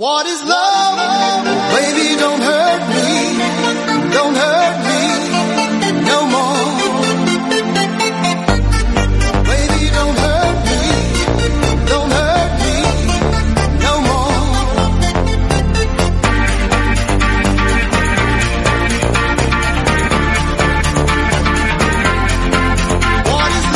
What is love? Baby, don't hurt me no more. Baby, don't hurt me no more. What is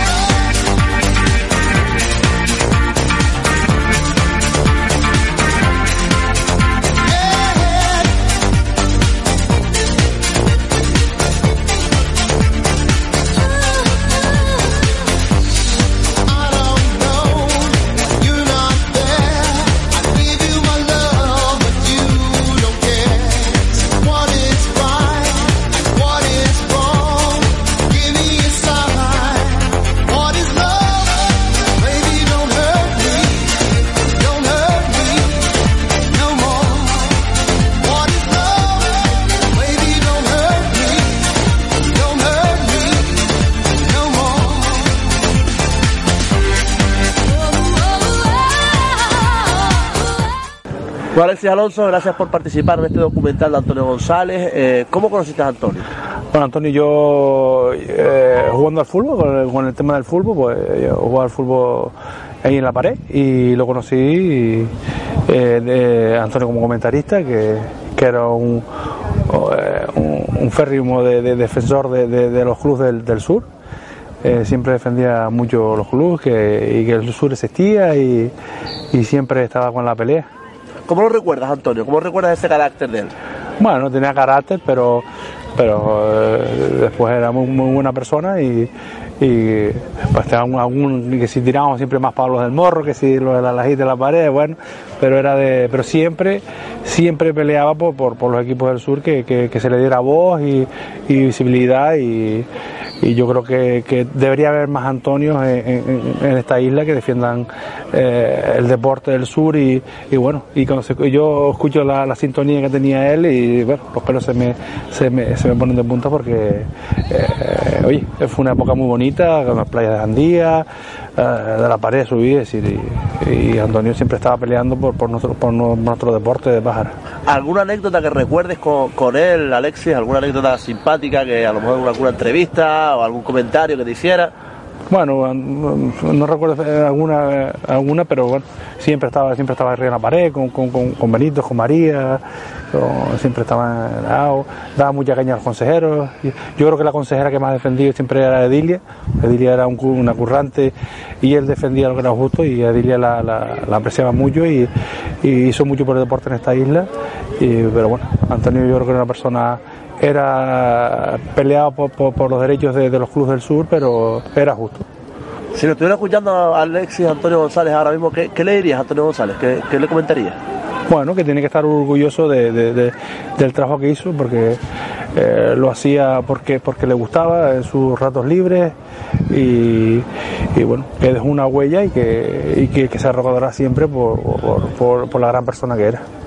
Bueno, Alexis Alonso, gracias por participar en este documental de Antonio González. ¿Cómo conociste a Antonio? Bueno, Antonio, yo jugando al fútbol, con el tema del fútbol, pues yo jugaba al fútbol ahí en La Pared y lo conocí de Antonio como comentarista, que era un férrimo defensor de los clubes del sur. Siempre defendía mucho los clubes y que el sur existía y siempre estaba con la pelea. ¿Cómo lo recuerdas, Antonio? ¿Cómo recuerdas ese carácter de él? Bueno, no tenía carácter, pero después era muy buena persona y pues algún que si tirábamos siempre más palos del morro, que si lo de la lajita de La Pared, bueno, pero siempre peleaba por los equipos del sur, que se le diera voz y visibilidad y yo creo que debería haber más Antonios en esta isla que defiendan el deporte del sur y bueno, y cuando yo escucho la sintonía que tenía él y bueno, los pelos se me ponen de punta porque oye, fue una época muy bonita con las playas de Jandía, de La Pared, subí, es decir, y Antonio siempre estaba peleando por nuestro deporte de pájaro. ¿Alguna anécdota que recuerdes con él, Alexis? ¿Alguna anécdota simpática que a lo mejor alguna entrevista o algún comentario que te hiciera? Bueno, no recuerdo alguna, pero bueno, siempre estaba arriba en La Pared con Benito, con María, siempre estaba daba mucha caña a los consejeros. Yo creo que la consejera que más defendía siempre era Edilia. Edilia era una currante y él defendía lo que era justo y Edilia la apreciaba mucho y hizo mucho por el deporte en esta isla. Pero bueno, Antonio yo creo que era una persona, peleaba por los derechos de los clubes del sur, pero era justo. Si lo estuviera escuchando a Alexis Antonio González ahora mismo, ¿qué le dirías a Antonio González? ¿Qué le comentarías? Bueno, que tiene que estar orgulloso del trabajo que hizo, porque lo hacía porque le gustaba en sus ratos libres y bueno, que dejó una huella y que se recordará siempre por la gran persona que era.